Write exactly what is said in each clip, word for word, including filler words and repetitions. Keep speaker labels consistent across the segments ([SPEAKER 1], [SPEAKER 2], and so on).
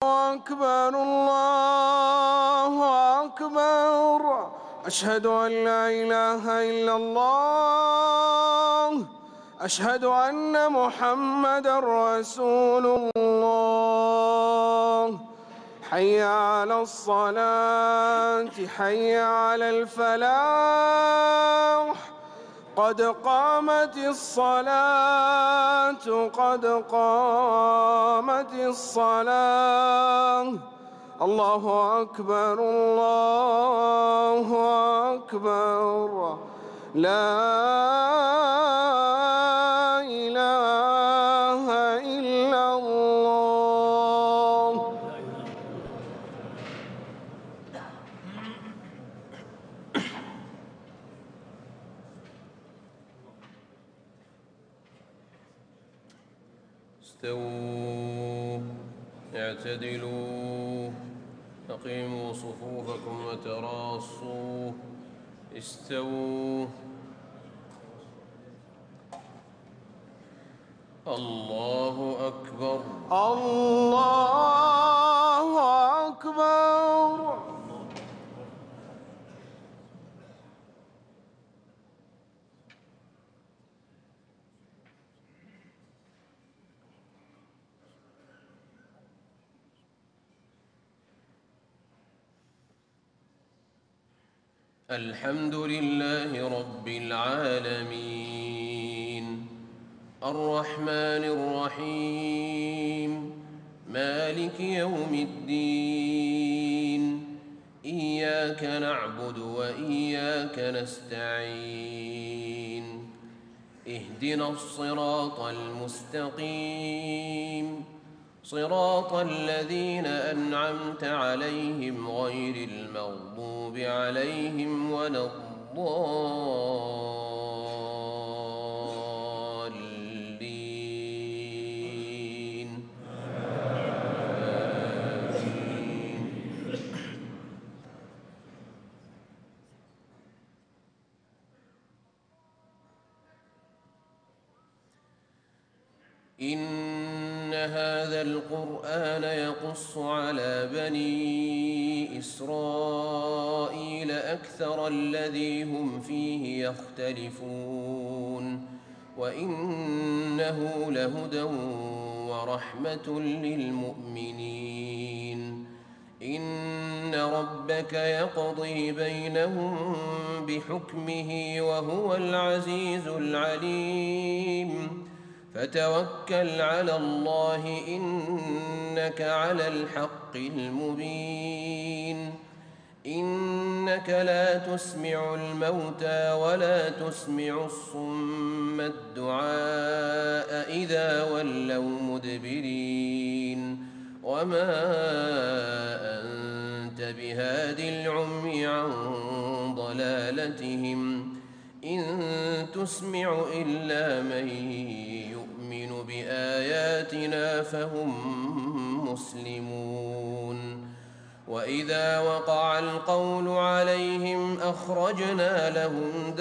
[SPEAKER 1] أكبر الله أكبر أشهد أن لا إله إلا الله أشهد أن محمدًا رسول الله حي على الصلاة حي على الفلاح قد قامت الصلاة قد قامت الصلاة الله أكبر الله أكبر لا إله إلا الله.
[SPEAKER 2] استووا اعتدلوا أقيموا صفوفكم وتراصوا استووا الله أكبر
[SPEAKER 1] الله أكبر.
[SPEAKER 2] الحمد لله رب العالمين الرحمن الرحيم مالك يوم الدين إياك نعبد وإياك نستعين اهدنا الصراط المستقيم صراط الذين أنعمت عليهم غير المغضوب عليهم ولا الضالين آمين. إن هذا القرآن يقص على بني إسرائيل أكثر الذي هم فيه يختلفون وإنه لهدى ورحمة للمؤمنين إن ربك يقضي بينهم بحكمه وهو العزيز العليم فتوكل على الله إنك على الحق المبين إنك لا تسمع الموتى ولا تسمع الصم الدعاء إذا ولوا مدبرين وما أنت بهاد العمي عن ضلالتهم إن تسمع إلا من يؤمن بآياتنا فهم مسلمون وإذا وقع القول عليهم أخرجنا لهم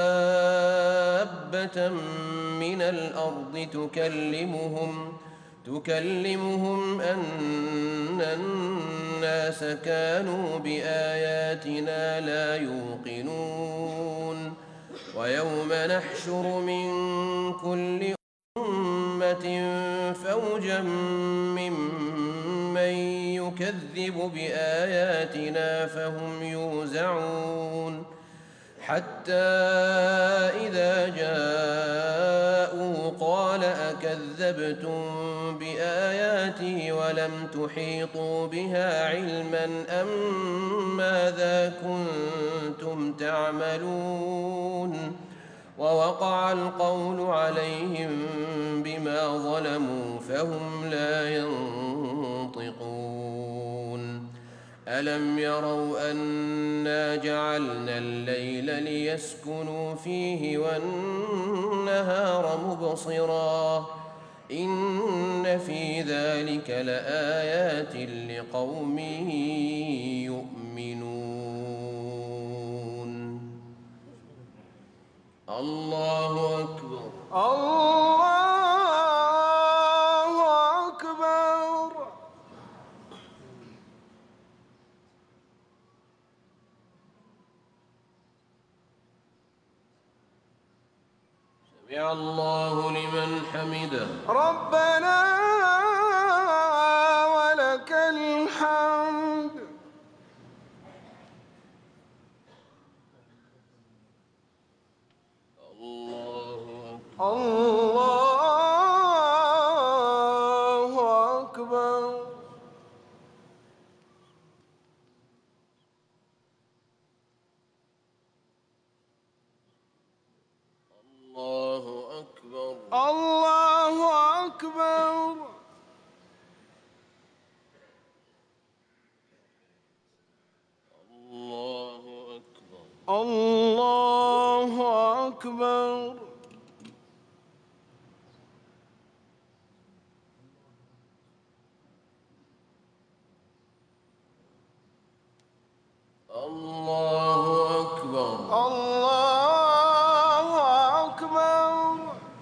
[SPEAKER 2] دابة من الأرض تكلمهم تكلمهم أن الناس كانوا بآياتنا لا يوقنون ويوم نحشر من كل أمة فوجا ممن يكذب بآياتنا فهم يوزعون حتى إذا جاءوا قال أكذبتم بآياتي ولم تحيطوا بها علما أم ماذا كنتم تعملون ووقع القول عليهم بما ظلموا فهم لا ينطقون ألم يروا أنا جعلنا الليل ليسكنوا فيه والنهار مبصرا إن في ذلك لآيات لقوم يؤمنون الله أكبر
[SPEAKER 1] الله أكبر.
[SPEAKER 2] سمع الله لمن حمده.
[SPEAKER 1] ربنا ولك الحمد.
[SPEAKER 2] الله أكبر.
[SPEAKER 1] الله أكبر.
[SPEAKER 2] الله أكبر.
[SPEAKER 1] الله أكبر.
[SPEAKER 2] الله أكبر.
[SPEAKER 1] الله أكبر.
[SPEAKER 2] الله أكبر.
[SPEAKER 1] الله أكبر.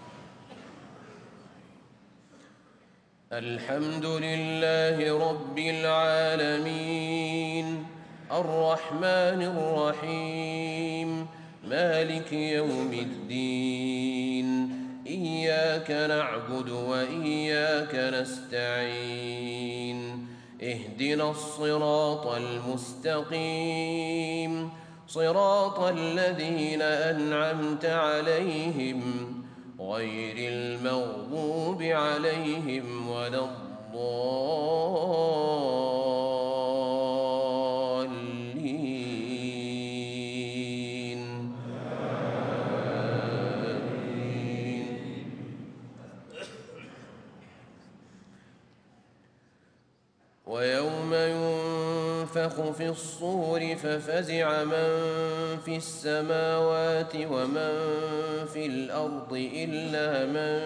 [SPEAKER 2] الحمد لله رب العالمين الرحمن الرحيم مالك يوم الدين إياك نعبد وإياك نستعين اهدنا الصراط المستقيم صراط الذين أنعمت عليهم غير المغضوب عليهم ولا الضالين. آمين. ويوم ينفخ في الصور ففزع من في السماوات ومن في الأرض إلا من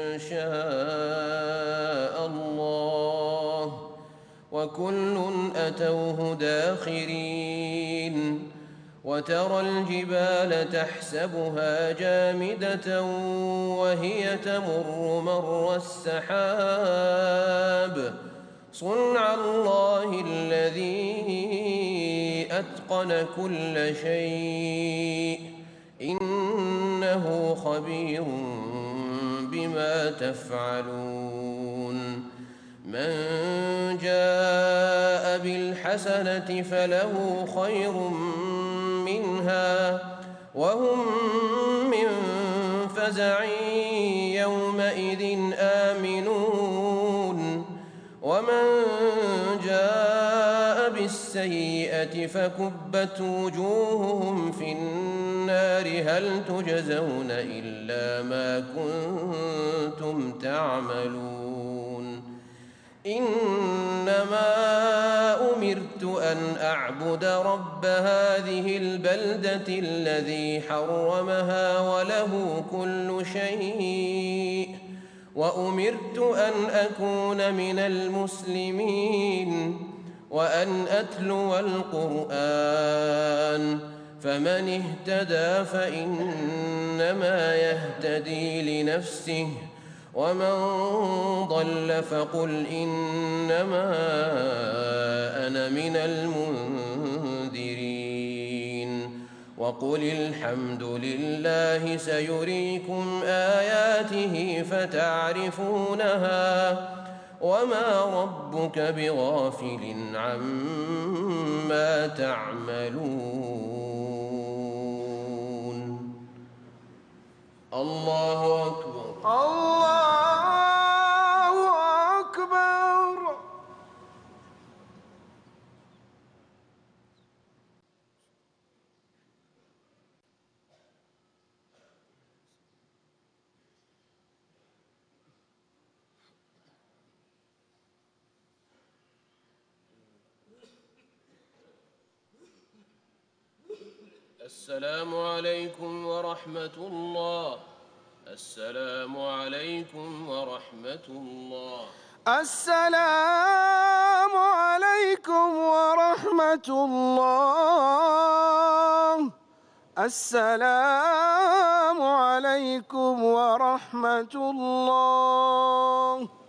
[SPEAKER 2] شاء الله وكل أتوه داخرين. وترى الجبال تحسبها جامدة وهي تمر مر السحاب صنع الله الذي أتقن كل شيء إنه خبير بما تفعلون. من جاء بالحسنة فله خير منها وهم من فزع يومئذ آمنون. ومن جاء بالسيئة فكبت وجوههم في النار هل تجزون إلا ما كنتم تعملون. إنما أمرت أن أعبد رب هذه البلدة الذي حرمها وله كل شيء وأمرت أن أكون من المسلمين وأن أتلو القرآن فمن اهتدى فإنما يهتدي لنفسه ومن ضل فقل إنما أنا من المنذرين. وقل الحمد لله سيريكم آياته فتعرفونها وما ربك بغافل عما تعملون. الله أكبر.
[SPEAKER 1] الله أكبر.
[SPEAKER 2] السلام عليكم ورحمة الله. السلام عليكم ورحمة الله.
[SPEAKER 1] السلام عليكم ورحمة الله. السلام عليكم ورحمة الله.